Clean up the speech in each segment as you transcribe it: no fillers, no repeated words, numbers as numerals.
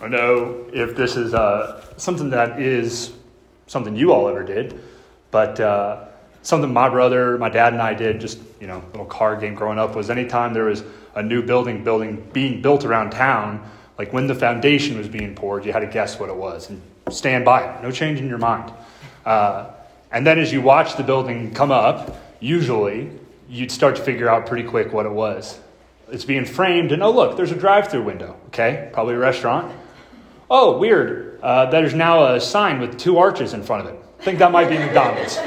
don't know if this is something that is something you all ever did, but something my brother, my dad, and I did, just, little card game growing up, was anytime there was a new building being built around town, like when the foundation was being poured, you had to guess what it was and stand by it. No change in your mind. And then as you watch the building come up, usually you'd start to figure out pretty quick what it was. It's being framed, and oh, look, there's a drive-through window. Okay, probably a restaurant. Oh, weird. There's now a sign with 2 arches in front of it. I think that might be McDonald's.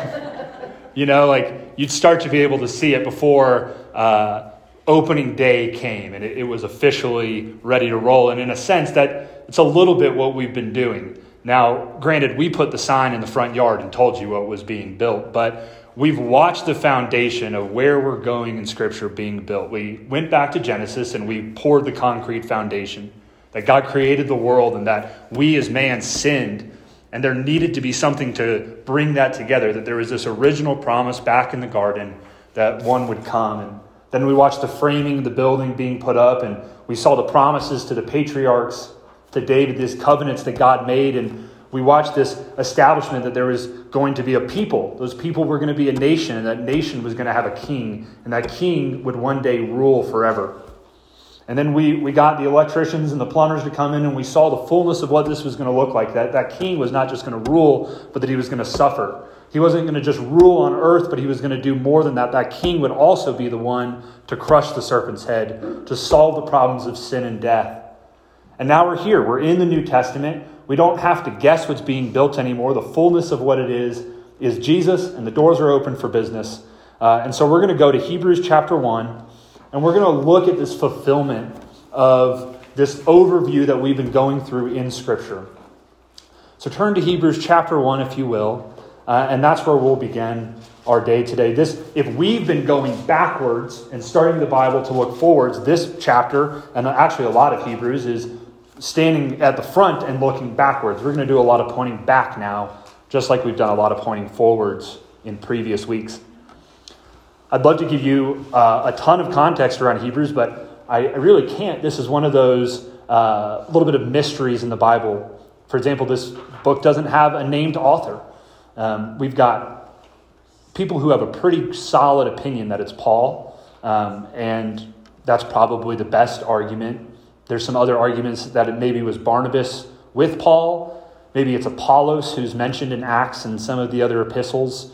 You'd start to be able to see it before opening day came, and it was officially ready to roll. And in a sense, that it's a little bit what we've been doing. Now, granted, we put the sign in the front yard and told you what was being built, but we've watched the foundation of where we're going in Scripture being built. We went back to Genesis and we poured the concrete foundation that God created the world and that we as man sinned, and there needed to be something to bring that together, that there was this original promise back in the garden that one would come. And then we watched the framing of the building being put up, and we saw the promises to the patriarchs, to David, these covenants that God made, and we watched this establishment that there was going to be a people. Those people were going to be a nation, and that nation was going to have a king, and that king would one day rule forever. And then we got the electricians and the plumbers to come in, and we saw the fullness of what this was going to look like. That king was not just going to rule, but that he was going to suffer. He wasn't going to just rule on earth, but he was going to do more than that. That king would also be the one to crush the serpent's head, to solve the problems of sin and death. And now we're here. We're in the New Testament. We don't have to guess what's being built anymore. The fullness of what it is Jesus, and the doors are open for business. And so we're going to go to Hebrews chapter 1, and we're going to look at this fulfillment of this overview that we've been going through in Scripture. So turn to Hebrews chapter 1, if you will, and that's where we'll begin our day today. If we've been going backwards and starting the Bible to look forwards, this chapter, and actually a lot of Hebrews, is standing at the front and looking backwards. We're going to do a lot of pointing back now, just like we've done a lot of pointing forwards in previous weeks. I'd love to give you a ton of context around Hebrews, but I really can't. This is one of those little bit of mysteries in the Bible. For example, this book doesn't have a named author. We've got people who have a pretty solid opinion that it's Paul, and that's probably the best argument. There's some other arguments that it maybe was Barnabas with Paul. Maybe it's Apollos, who's mentioned in Acts and some of the other epistles.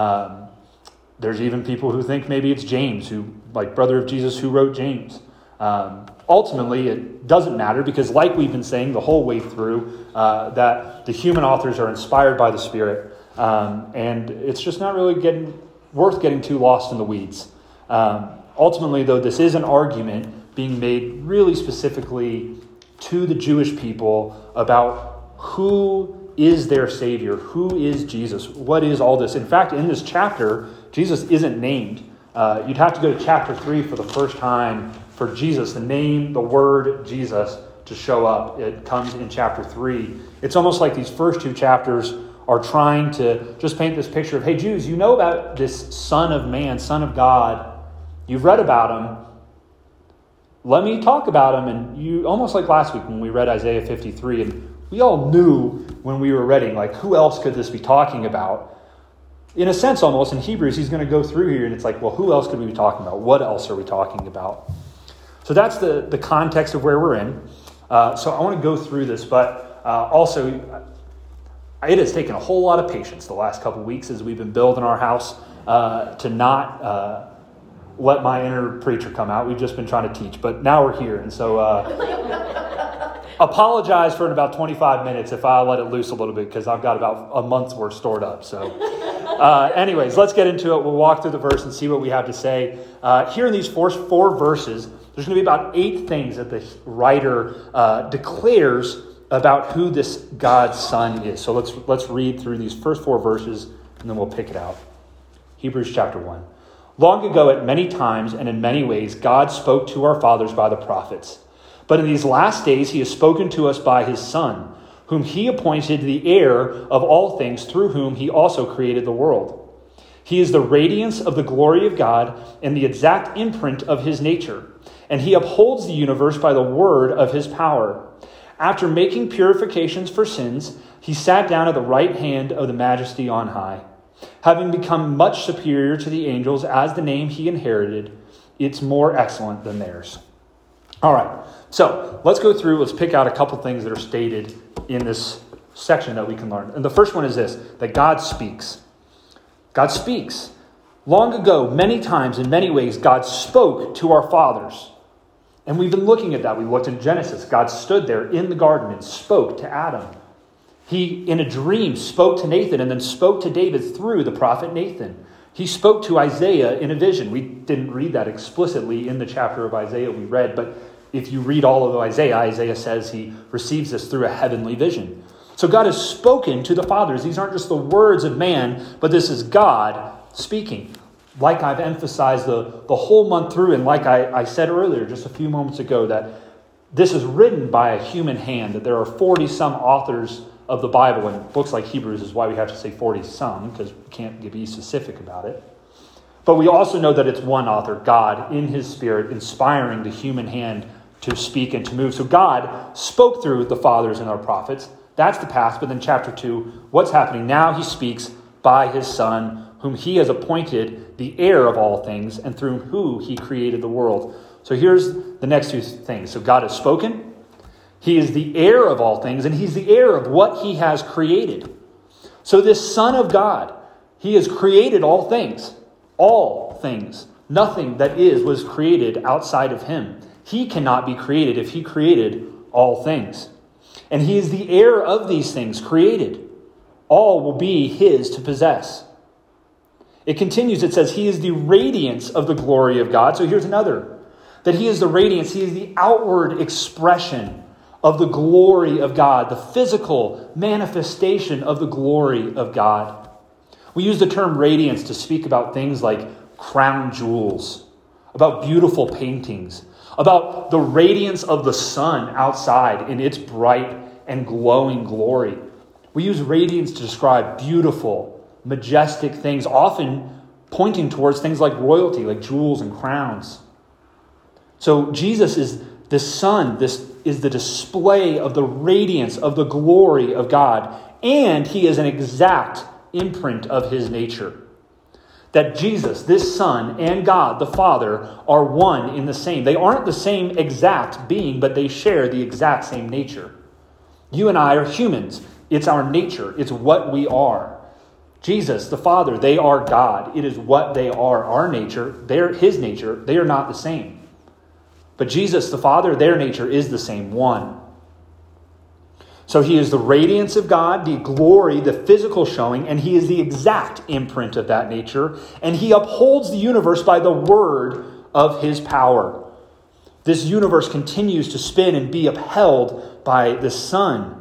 There's even people who think maybe it's James, who, like brother of Jesus, who wrote James. Ultimately, it doesn't matter because, like we've been saying the whole way through, that the human authors are inspired by the Spirit, and it's just not really worth getting too lost in the weeds. Ultimately, though, this is an argument being made really specifically to the Jewish people about who is their Savior, who is Jesus, what is all this. In fact, in this chapter, Jesus isn't named. You'd have to go to chapter 3 for the first time for Jesus, the name, the word Jesus, to show up. It comes in chapter 3. It's almost like these first 2 chapters are trying to just paint this picture of, hey, Jews, you know about this Son of Man, Son of God. You've read about him. Let me talk about him. And you, almost like last week when we read Isaiah 53, and we all knew when we were reading, like, who else could this be talking about? In a sense, almost, in Hebrews, he's going to go through here, and it's like, well, who else could we be talking about? What else are we talking about? So that's the context of where we're in. So I want to go through this, but also, it has taken a whole lot of patience the last couple of weeks as we've been building our house to not let my inner preacher come out. We've just been trying to teach, but now we're here. And so apologize for in about 25 minutes if I let it loose a little bit, because I've got about a month's worth stored up. So anyways, let's get into it. We'll walk through the verse and see what we have to say. Here in these four verses, there's going to be about 8 things that the writer declares about who this God's Son is. So let's read through these first 4 verses, and then we'll pick it out. Hebrews chapter 1. Long ago, at many times and in many ways, God spoke to our fathers by the prophets. But in these last days, he has spoken to us by his Son, whom he appointed the heir of all things, through whom he also created the world. He is the radiance of the glory of God and the exact imprint of his nature, and he upholds the universe by the word of his power. After making purifications for sins, he sat down at the right hand of the Majesty on high. Having become much superior to the angels as the name he inherited, it's more excellent than theirs. All right, so let's go through, let's pick out a couple things that are stated in this section that we can learn. And the first one is this, that God speaks. God speaks. Long ago, many times, in many ways, God spoke to our fathers. And we've been looking at that. We looked in Genesis. God stood there in the garden and spoke to Adam. He, in a dream, spoke to Nathan and then spoke to David through the prophet Nathan. He spoke to Isaiah in a vision. We didn't read that explicitly in the chapter of Isaiah we read, but if you read all of Isaiah, Isaiah says he receives this through a heavenly vision. So God has spoken to the fathers. These aren't just the words of man, but this is God speaking. Like I've emphasized the whole month through, and like I said earlier, just a few moments ago, that this is written by a human hand, that there are 40-some authors of the Bible, and books like Hebrews is why we have to say 40-some, because we can't be specific about it. But we also know that it's one author, God, in his Spirit, inspiring the human hand to speak and to move. So God spoke through the fathers and our prophets. That's the past. But then chapter 2, what's happening now? He speaks by his Son, whom he has appointed the heir of all things, and through whom he created the world. So here's the next two things. So God has spoken. He is the heir of all things, and he's the heir of what he has created. So this Son of God, he has created all things. All things. Nothing that was created outside of him. He cannot be created if he created all things. And he is the heir of these things created. All will be his to possess. It continues, it says, he is the radiance of the glory of God. So here's another. That he is the radiance, he is the outward expression of the glory of God, the physical manifestation of the glory of God. We use the term radiance to speak about things like crown jewels, about beautiful paintings, about the radiance of the sun outside in its bright and glowing glory. We use radiance to describe beautiful, majestic things, often pointing towards things like royalty, like jewels and crowns. So Jesus is the Son. This is the display of the radiance of the glory of God. And he is an exact imprint of his nature. That Jesus, this Son, and God, the Father, are one in the same. They aren't the same exact being, but they share the exact same nature. You and I are humans. It's our nature. It's what we are. Jesus, the Father, they are God. It is what they are, our nature. They're his nature. They are not the same. But Jesus, the Father, their nature is the same, one. So he is the radiance of God, the glory, the physical showing, and he is the exact imprint of that nature. And he upholds the universe by the word of his power. This universe continues to spin and be upheld by the Son.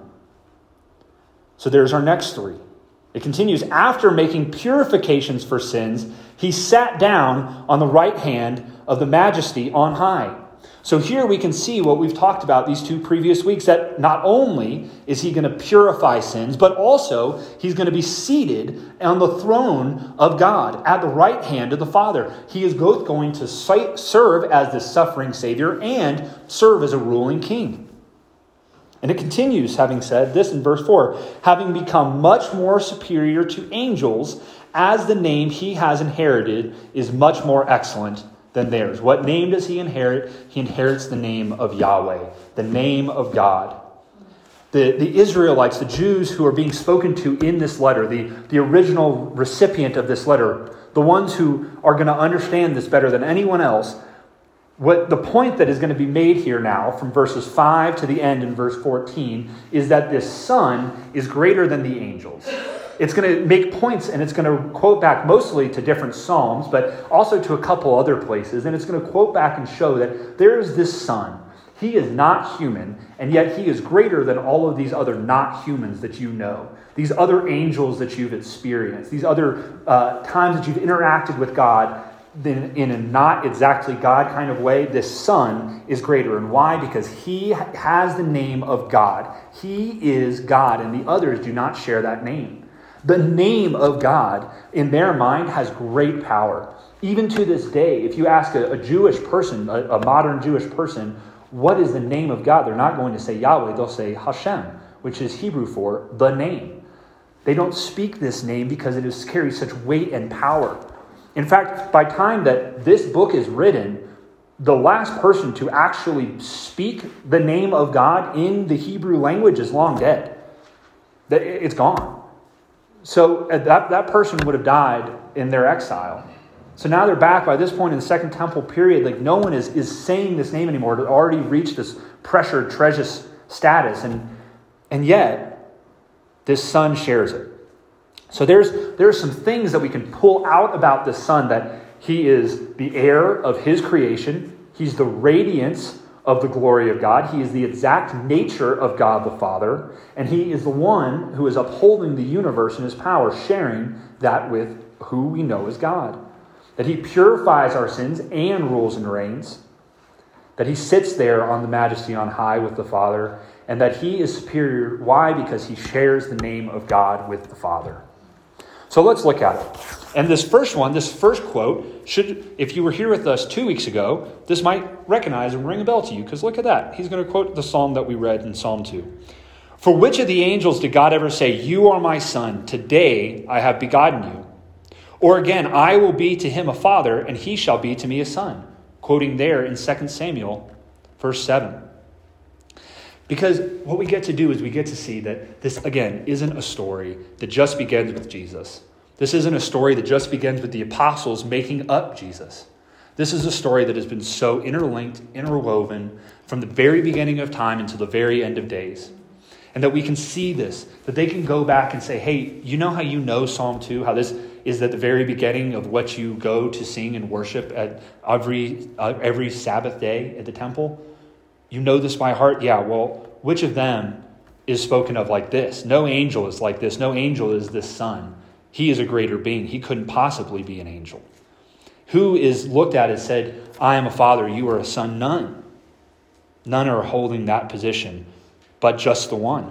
So there's our next three. It continues, after making purifications for sins, he sat down on the right hand of the Majesty on high. So here we can see what we've talked about these 2 previous weeks, that not only is he going to purify sins, but also he's going to be seated on the throne of God at the right hand of the Father. He is both going to serve as the suffering Savior and serve as a ruling king. And it continues, having said this in verse 4, having become much more superior to angels, as the name he has inherited is much more excellent than theirs. What name does he inherit? He inherits the name of Yahweh, the name of God. The Israelites, the Jews who are being spoken to in this letter, the original recipient of this letter, the ones who are going to understand this better than anyone else, what the point that is going to be made here now, from verses 5 to the end in verse 14, is that this Son is greater than the angels. It's going to make points, and it's going to quote back mostly to different Psalms, but also to a couple other places. And it's going to quote back and show that there is this Son. He is not human, and yet he is greater than all of these other not humans that you know. These other angels that you've experienced. These other times that you've interacted with God in a not exactly God kind of way. This Son is greater. And why? Because he has the name of God. He is God, and the others do not share that name. The name of God, in their mind, has great power. Even to this day, if you ask a Jewish person, a modern Jewish person, what is the name of God? They're not going to say Yahweh. They'll say Hashem, which is Hebrew for the name. They don't speak this name because it carries such weight and power. In fact, by the time that this book is written, the last person to actually speak the name of God in the Hebrew language is long dead. It's gone. So that person would have died in their exile. So now they're back by this point in the Second Temple period. Like no one is saying this name anymore. It already reached this pressured treasure status. And yet, this son shares it. So there's some things that we can pull out about this son, that he is the heir of his creation. He's the radiance of the glory of God. He is the exact nature of God the Father. And he is the one who is upholding the universe in his power, sharing that with who we know as God. That he purifies our sins and rules and reigns. That he sits there on the majesty on high with the Father. And that he is superior. Why? Because he shares the name of God with the Father. So let's look at it. And this first quote, if you were here with us 2 weeks ago, this might recognize and ring a bell to you, because look at that. He's going to quote the psalm that we read in Psalm 2. For which of the angels did God ever say, "You are my son, today I have begotten you"? Or again, "I will be to him a father, and he shall be to me a son"? Quoting there in 2 Samuel, verse 7. Because what we get to do is we get to see that this, again, isn't a story that just begins with Jesus. This isn't a story that just begins with the apostles making up Jesus. This is a story that has been so interlinked, interwoven from the very beginning of time until the very end of days. And that we can see this, that they can go back and say, hey, you know how you know Psalm 2, how this is at the very beginning of what you go to sing and worship at every Sabbath day at the temple? You know this by heart? Yeah, well, which of them is spoken of like this? No angel is like this. No angel is this son. He is a greater being. He couldn't possibly be an angel. Who is looked at and said, I am a father, you are a son? None. None are holding that position, but just the one.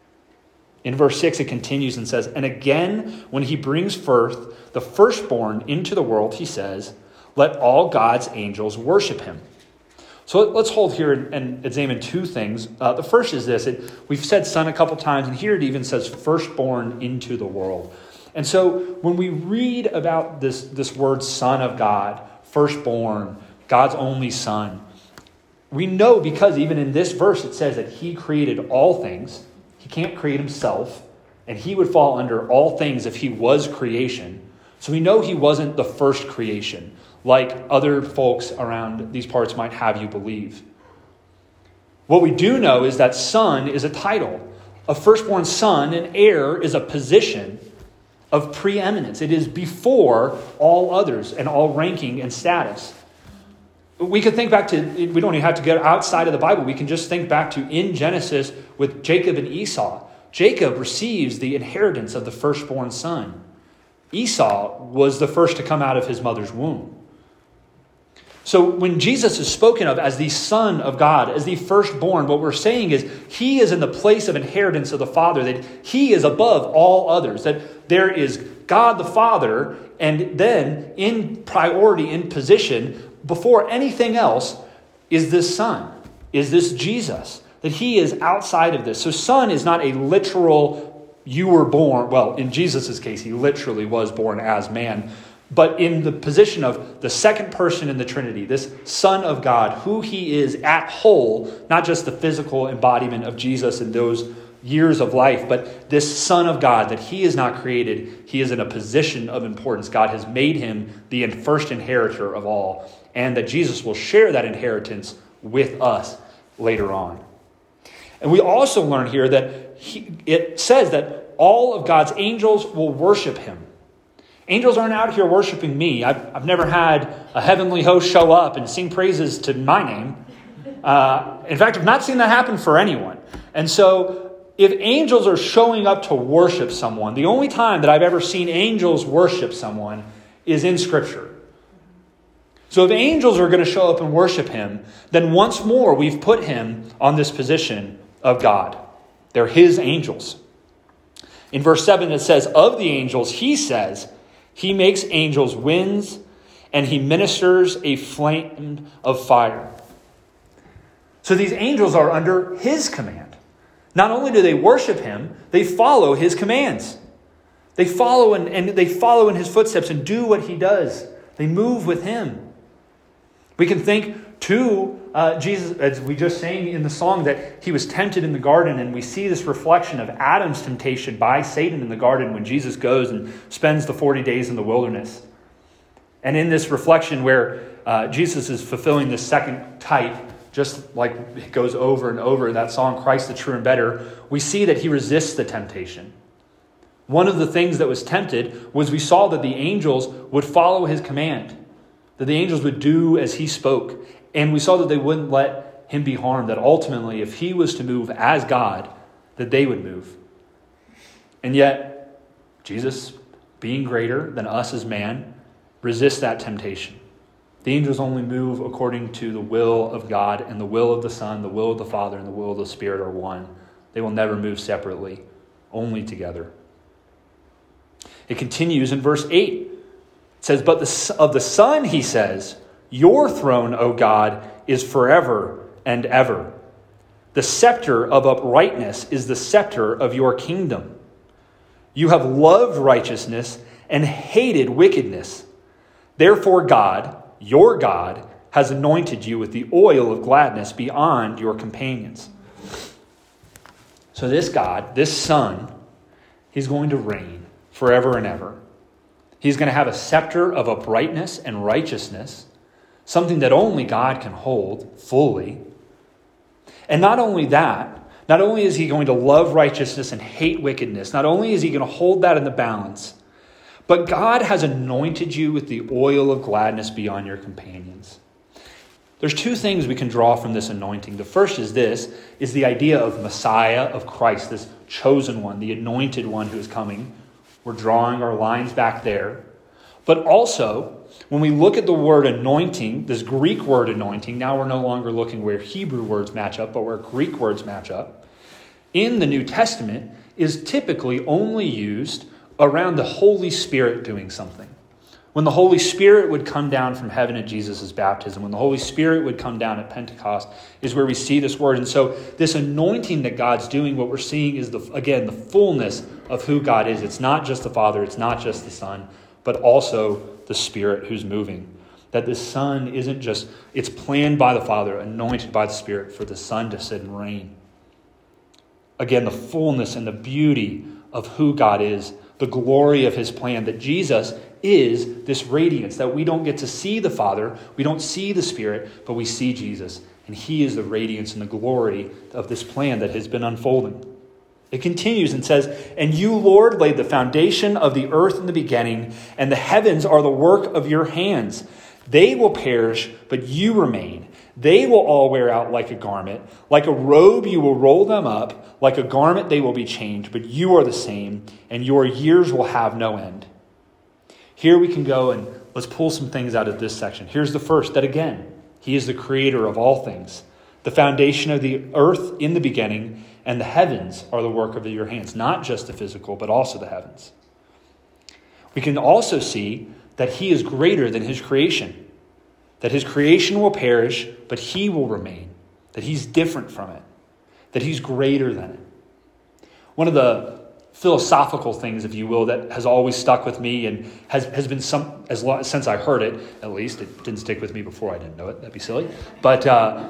In verse 6, it continues and says, and again, when he brings forth the firstborn into the world, he says, let all God's angels worship him. So let's hold here and examine two things. The first is this. We've said son a couple times, and here it even says firstborn into the world. And so when we read about this word son of God, firstborn, God's only son, we know because even in this verse it says that he created all things. He can't create himself, and he would fall under all things if he was creation. So we know he wasn't the first creation, like other folks around these parts might have you believe. What we do know is that son is a title. A firstborn son, an heir, is a position of preeminence. It is before all others and all ranking and status. We could think back to, we don't even have to get outside of the Bible. We can just think back to in Genesis with Jacob and Esau. Jacob receives the inheritance of the firstborn son. Esau was the first to come out of his mother's womb. So when Jesus is spoken of as the Son of God, as the firstborn, what we're saying is he is in the place of inheritance of the Father, that he is above all others, that there is God the Father, and then in priority, in position, before anything else, is this Son, is this Jesus, that he is outside of this. So Son is not a literal, you were born, well, in Jesus' case, he literally was born as man, but in the position of the second person in the Trinity, this Son of God, who he is at whole, not just the physical embodiment of Jesus in those years of life, but this Son of God, that he is not created, he is in a position of importance. God has made him the first inheritor of all, and that Jesus will share that inheritance with us later on. And we also learn here that it says that all of God's angels will worship him. Angels aren't out here worshiping me. I've never had a heavenly host show up and sing praises to my name. In fact, I've not seen that happen for anyone. And so if angels are showing up to worship someone, the only time that I've ever seen angels worship someone is in Scripture. So if angels are going to show up and worship him, then once more we've put him on this position of God. They're his angels. In verse 7 it says, of the angels, he says, he makes angels winds, and he ministers a flame of fire. So these angels are under his command. Not only do they worship him, they follow his commands. They follow and they follow in his footsteps and do what he does. They move with him. We can think too, Jesus, as we just sang in the song, that he was tempted in the garden, and we see this reflection of Adam's temptation by Satan in the garden when Jesus goes and spends the 40 days in the wilderness. And in this reflection where Jesus is fulfilling this second type, just like it goes over and over in that song, Christ the True and Better, we see that he resists the temptation. One of the things that was tempted was we saw that the angels would follow his command, that the angels would do as he spoke. And we saw that they wouldn't let him be harmed, that ultimately if he was to move as God, that they would move. And yet, Jesus, being greater than us as man, resists that temptation. The angels only move according to the will of God, and the will of the Son, the will of the Father, and the will of the Spirit are one. They will never move separately, only together. It continues in verse 8. It says, "But of the Son, he says, your throne, O God, is forever and ever. The scepter of uprightness is the scepter of your kingdom. You have loved righteousness and hated wickedness. Therefore God, your God, has anointed you with the oil of gladness beyond your companions." So this God, this Son, he's going to reign forever and ever. He's going to have a scepter of uprightness and righteousness, something that only God can hold fully. And not only that, not only is he going to love righteousness and hate wickedness, not only is he going to hold that in the balance, but God has anointed you with the oil of gladness beyond your companions. There's two things we can draw from this anointing. The first is the idea of Messiah, of Christ, this chosen one, the anointed one who is coming. We're drawing our lines back there. But also, when we look at the word anointing, this Greek word anointing, now we're no longer looking where Hebrew words match up, but where Greek words match up, in the New Testament is typically only used around the Holy Spirit doing something. When the Holy Spirit would come down from heaven at Jesus' baptism, when the Holy Spirit would come down at Pentecost, is where we see this word. And so this anointing that God's doing, what we're seeing is, the fullness of who God is. It's not just the Father, it's not just the Son, but also the Spirit who's moving. That the Son isn't just, it's planned by the Father, anointed by the Spirit for the Son to sit and reign. Again, the fullness and the beauty of who God is, the glory of his plan, that Jesus is this radiance, that we don't get to see the Father, we don't see the Spirit, but we see Jesus. And he is the radiance and the glory of this plan that has been unfolding. It continues and says, "And you, Lord, laid the foundation of the earth in the beginning, and the heavens are the work of your hands. They will perish, but you remain. They will all wear out like a garment. Like a robe you will roll them up. Like a garment they will be changed, but you are the same, and your years will have no end." Here we can go and let's pull some things out of this section. Here's the first, that again, he is the creator of all things. The foundation of the earth in the beginning, and the heavens are the work of your hands. Not just the physical, but also the heavens. We can also see that he is greater than his creation. That his creation will perish, but he will remain. That he's different from it. That he's greater than it. One of the philosophical things, if you will, that has always stuck with me and has been since I heard it, at least. It didn't stick with me before I didn't know it. That'd be silly. But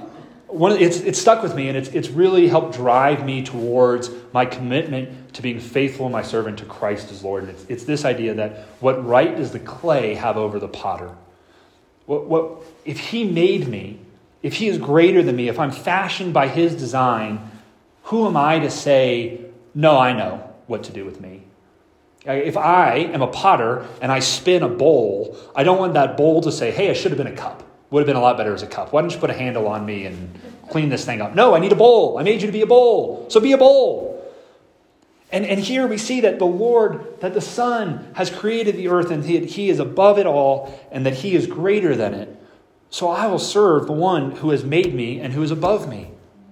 it's stuck with me, and it's really helped drive me towards my commitment to being faithful and my servant to Christ as Lord. And it's this idea that what right does the clay have over the potter? What if he made me, if he is greater than me, if I'm fashioned by his design, who am I to say, no, I know what to do with me? If I am a potter and I spin a bowl, I don't want that bowl to say, hey, I should have been a cup. Would have been a lot better as a cup. Why don't you put a handle on me and clean this thing up? No, I need a bowl. I made you to be a bowl. So be a bowl. And here we see that the Lord, that the Son has created the earth and he is above it all and that he is greater than it. So I will serve the one who has made me and who is above me.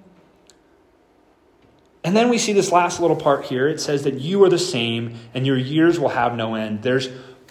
And then we see this last little part here. It says that you are the same and your years will have no end. There's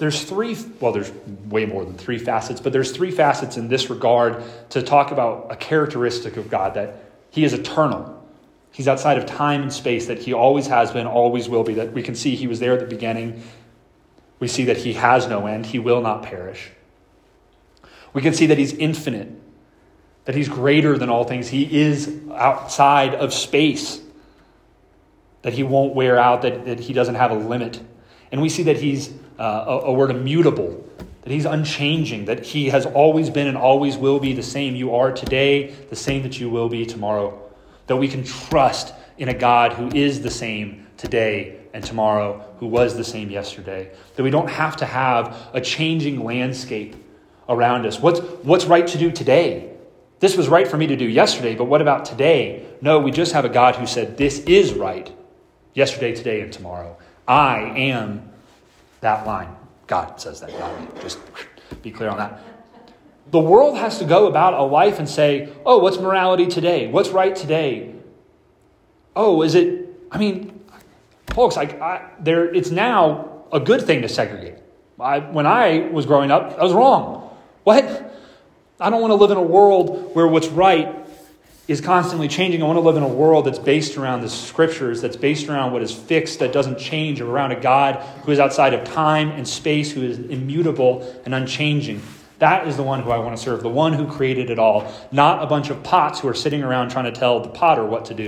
way more than three facets, but there's three facets in this regard to talk about a characteristic of God that He is eternal. He's outside of time and space, that he always has been, always will be, that we can see he was there at the beginning. We see that he has no end. He will not perish. We can see that he's infinite, that he's greater than all things. He is outside of space, that he won't wear out, that he doesn't have a limit. And we see that he's a word immutable, that he's unchanging, that he has always been and always will be the same you are today, the same that you will be tomorrow. That we can trust in a God who is the same today and tomorrow, who was the same yesterday. That we don't have to have a changing landscape around us. What's right to do today? This was right for me to do yesterday, but what about today? No, we just have a God who said this is right yesterday, today, and tomorrow. I am that line. God says that, not me. Just be clear on that. The world has to go about a life and say, oh, what's morality today? What's right today? Oh, is it, folks, it's now a good thing to segregate. When I was growing up, I was wrong. What? I don't want to live in a world where what's right is constantly changing. I want to live in a world that's based around the scriptures, that's based around what is fixed, that doesn't change, around a God who is outside of time and space, who is immutable and unchanging. That is the one who I want to serve, the one who created it all, not a bunch of pots who are sitting around trying to tell the potter what to do.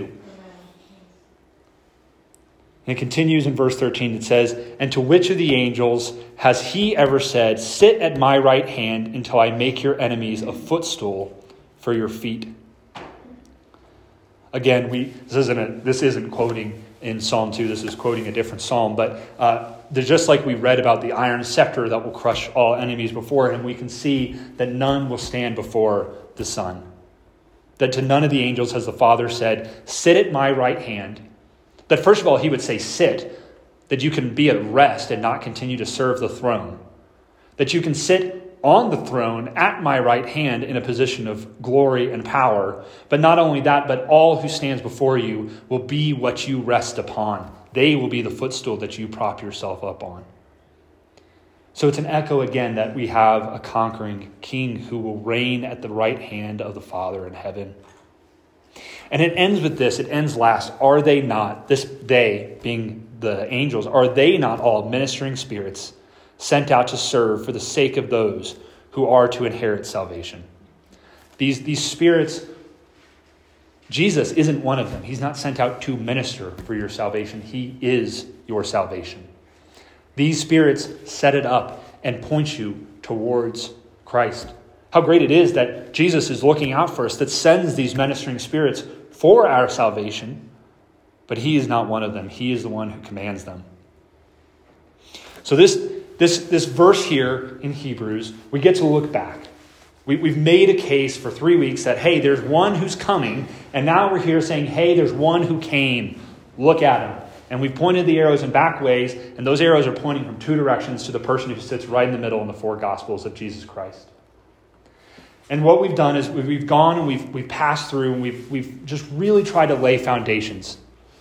And it continues in verse 13. It says, and to which of the angels has he ever said, sit at my right hand until I make your enemies a footstool for your feet? Again, this isn't quoting in Psalm 2. This is quoting a different psalm. But just like we read about the iron scepter that will crush all enemies before him, we can see that none will stand before the Son. That to none of the angels has the Father said, sit at my right hand. That first of all, he would say sit, that you can be at rest and not continue to serve the throne. That you can sit on the throne at my right hand in a position of glory and power. But not only that, but all who stands before you will be what you rest upon. They will be the footstool that you prop yourself up on. So it's an echo again that we have a conquering king who will reign at the right hand of the Father in heaven. And it ends with this. It ends last. Are they not, they being the angels, are they not all ministering spirits sent out to serve for the sake of those who are to inherit salvation? These spirits, Jesus isn't one of them. He's not sent out to minister for your salvation. He is your salvation. These spirits set it up and point you towards Christ. How great it is that Jesus is looking out for us, that sends these ministering spirits for our salvation, but he is not one of them. He is the one who commands them. So this verse here in Hebrews, we get to look back. We've made a case for 3 weeks that, hey, there's one who's coming, and now we're here saying, hey, there's one who came. Look at him. And we've pointed the arrows in back ways, and those arrows are pointing from two directions to the person who sits right in the middle in the four Gospels of Jesus Christ. And what we've done is we've gone and we've passed through and we've just really tried to lay foundations.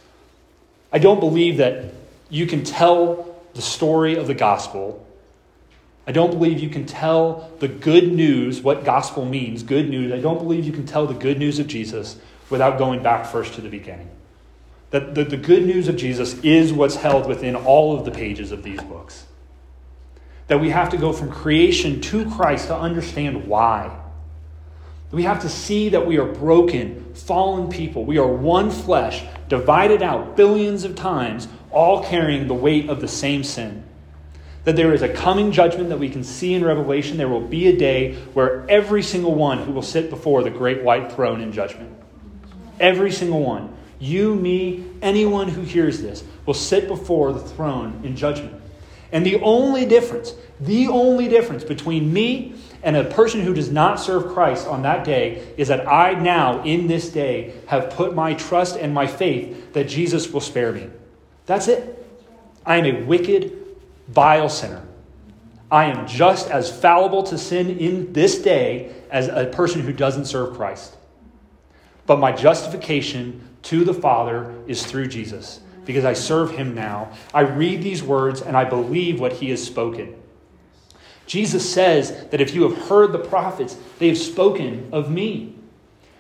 I don't believe that you can tell the story of the gospel. I don't believe you can tell the good news, what gospel means, good news. I don't believe you can tell the good news of Jesus without going back first to the beginning. That the good news of Jesus is what's held within all of the pages of these books. That we have to go from creation to Christ to understand why. We have to see that we are broken, fallen people. We are one flesh, divided out billions of times, all carrying the weight of the same sin. That there is a coming judgment that we can see in Revelation. There will be a day where every single one who will sit before the great white throne in judgment, every single one, you, me, anyone who hears this, will sit before the throne in judgment. And the only difference between me and a person who does not serve Christ on that day is that I now, in this day, have put my trust and my faith that Jesus will spare me. That's it. I am a wicked, vile sinner. I am just as fallible to sin in this day as a person who doesn't serve Christ. But my justification to the Father is through Jesus, because I serve him now. I read these words and I believe what he has spoken. Jesus says that if you have heard the prophets, they have spoken of me.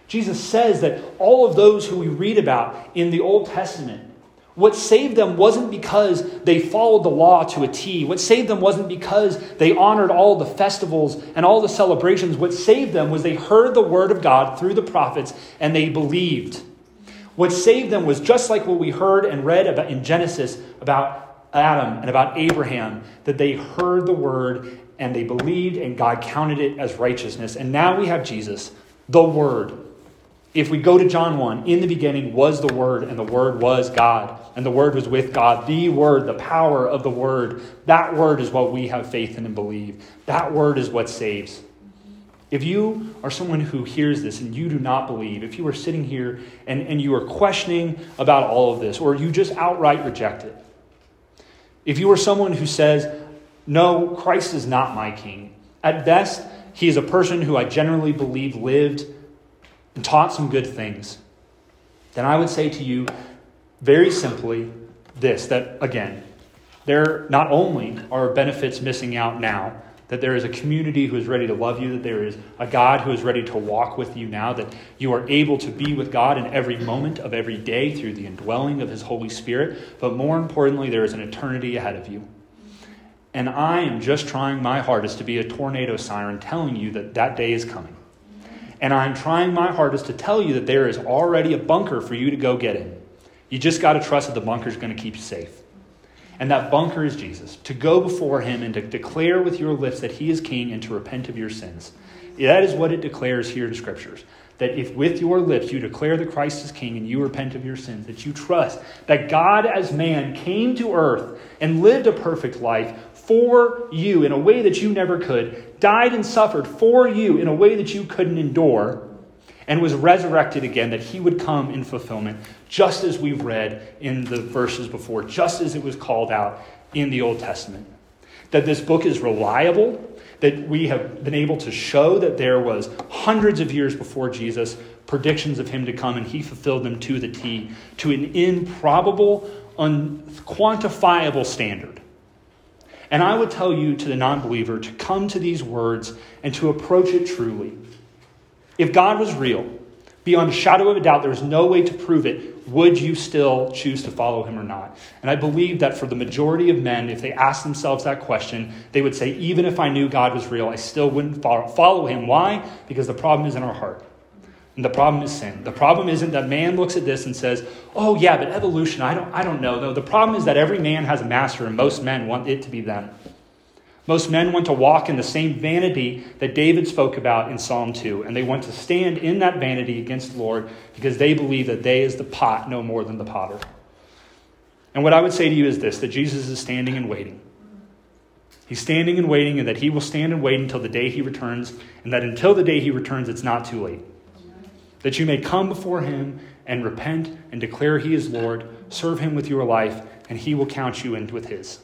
Jesus says that all of those who we read about in the Old Testament, what saved them wasn't because they followed the law to a T. What saved them wasn't because they honored all the festivals and all the celebrations. What saved them was they heard the word of God through the prophets and they believed. What saved them was just like what we heard and read about in Genesis about Adam and about Abraham, that they heard the word and they believed and God counted it as righteousness. And now we have Jesus, the Word. If we go to John 1, in the beginning was the Word, and the Word was God, and the Word was with God. The Word, the power of the Word, that Word is what we have faith in and believe. That Word is what saves. If you are someone who hears this and you do not believe, if you are sitting here and you are questioning about all of this, or you just outright reject it, if you are someone who says, no, Christ is not my King, at best, he is a person who I generally believe lived and taught some good things, then I would say to you very simply this, that again, there not only are benefits missing out now, that there is a community who is ready to love you, that there is a God who is ready to walk with you now, that you are able to be with God in every moment of every day through the indwelling of his Holy Spirit, but more importantly, there is an eternity ahead of you. And I am just trying my hardest to be a tornado siren telling you that that day is coming. And I'm trying my hardest to tell you that there is already a bunker for you to go get in. You just got to trust that the bunker is going to keep you safe. And that bunker is Jesus. To go before him and to declare with your lips that he is king and to repent of your sins. That is what it declares here in Scriptures. That if with your lips you declare that Christ is king and you repent of your sins, that you trust that God as man came to earth and lived a perfect life for you in a way that you never could, died and suffered for you in a way that you couldn't endure, and was resurrected again, that he would come in fulfillment, just as we've read in the verses before, just as it was called out in the Old Testament. That this book is reliable, that we have been able to show that there was hundreds of years before Jesus, predictions of him to come, and he fulfilled them to the T, to an improbable, unquantifiable standard. And I would tell you, to the non-believer, to come to these words and to approach it truly. If God was real, beyond a shadow of a doubt, there's no way to prove it, would you still choose to follow him or not? And I believe that for the majority of men, if they ask themselves that question, they would say, even if I knew God was real, I still wouldn't follow him. Why? Because the problem is in our heart. And the problem is sin. The problem isn't that man looks at this and says, oh yeah, but evolution, I don't know. No, the problem is that every man has a master and most men want it to be them. Most men want to walk in the same vanity that David spoke about in Psalm 2. And they want to stand in that vanity against the Lord because they believe that they is the pot no more than the potter. And what I would say to you is this, that Jesus is standing and waiting. He's standing and waiting, and that he will stand and wait until the day he returns. And that until the day he returns, it's not too late. That you may come before him and repent and declare he is Lord, serve him with your life, and he will count you in with his.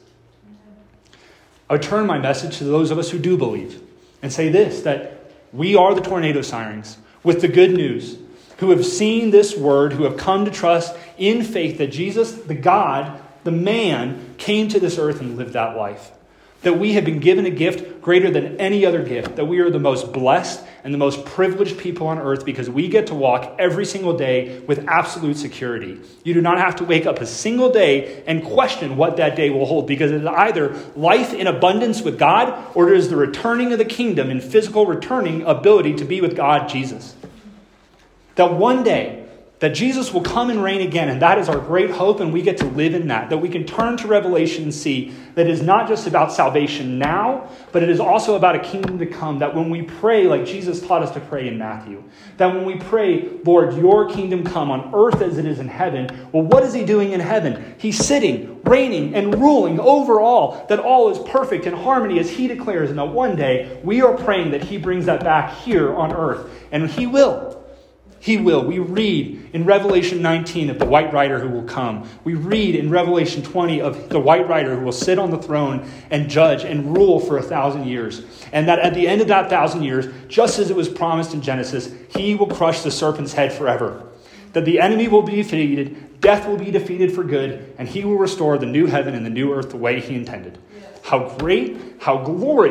I would turn my message to those of us who do believe and say this, that we are the tornado sirens with the good news, who have seen this word, who have come to trust in faith that Jesus, the God, the man, came to this earth and lived that life. That we have been given a gift greater than any other gift. That we are the most blessed and the most privileged people on earth because we get to walk every single day with absolute security. You do not have to wake up a single day and question what that day will hold, because it is either life in abundance with God or it is the returning of the kingdom in physical returning ability to be with God, Jesus. That one day, that Jesus will come and reign again, and that is our great hope, and we get to live in that. That we can turn to Revelation and see that it is not just about salvation now, but it is also about a kingdom to come. That when we pray, like Jesus taught us to pray in Matthew, that when we pray, Lord, your kingdom come on earth as it is in heaven, well, what is he doing in heaven? He's sitting, reigning, and ruling over all, that all is perfect in harmony as he declares, and that one day we are praying that he brings that back here on earth, and he will. He will. We read in Revelation 19 of the white rider who will come. We read in Revelation 20 of the white rider who will sit on the throne and judge and rule for 1,000 years. And that at the end of that 1,000 years, just as it was promised in Genesis, he will crush the serpent's head forever. That the enemy will be defeated, death will be defeated for good, and he will restore the new heaven and the new earth the way he intended. How great, how glorious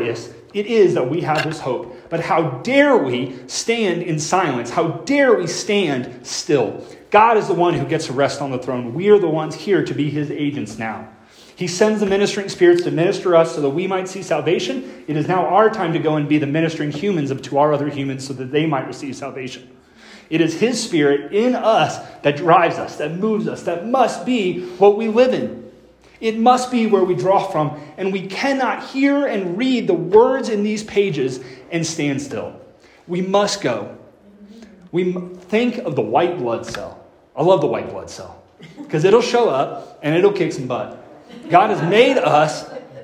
it is that we have this hope. But how dare we stand in silence? How dare we stand still? God is the one who gets to rest on the throne. We are the ones here to be his agents now. He sends the ministering spirits to minister us so that we might see salvation. It is now our time to go and be the ministering humans to our other humans so that they might receive salvation. It is his Spirit in us that drives us, that moves us, that must be what we live in. It must be where we draw from, and we cannot hear and read the words in these pages and stand still. We must go. We think of the white blood cell. I love the white blood cell because it'll show up and it'll kick some butt. God has made us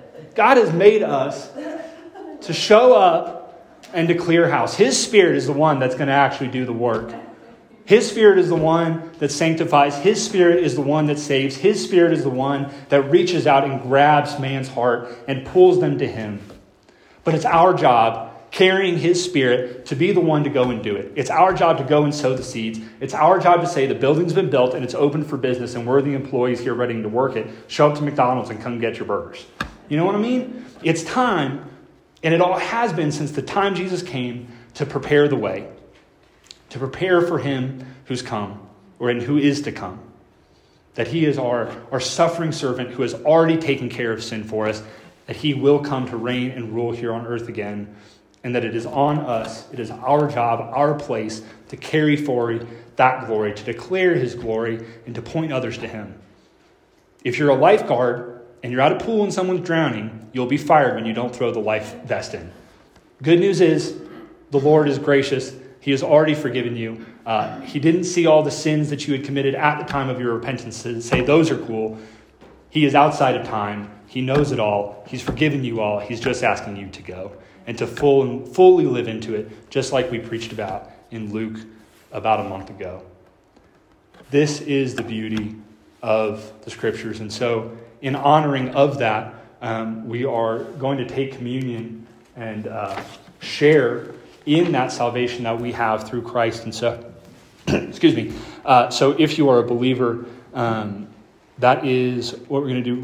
to show up and to clear house. His Spirit is the one that's going to actually do the work. His Spirit is the one that sanctifies. His Spirit is the one that saves. His Spirit is the one that reaches out and grabs man's heart and pulls them to him. But it's our job, carrying his Spirit, to be the one to go and do it. It's our job to go and sow the seeds. It's our job to say the building's been built and it's open for business and we're the employees here ready to work it. Show up to McDonald's and come get your burgers. You know what I mean? It's time, and it all has been since the time Jesus came, to prepare the way. To prepare for him who's come, and who is to come. That he is our suffering servant who has already taken care of sin for us. That he will come to reign and rule here on earth again. And that it is on us, it is our job, our place, to carry forward that glory, to declare his glory, and to point others to him. If you're a lifeguard and you're at a pool and someone's drowning, you'll be fired when you don't throw the life vest in. Good news is, the Lord is gracious. He has already forgiven you. He didn't see all the sins that you had committed at the time of your repentance to say those are cool. He is outside of time. He knows it all. He's forgiven you all. He's just asking you to go and to fully live into it, just like we preached about in Luke about a month ago. This is the beauty of the Scriptures. And so in honoring of that, we are going to take communion and share in that salvation that we have through Christ. And so, excuse me. So if you are a believer, that is what we're going to do.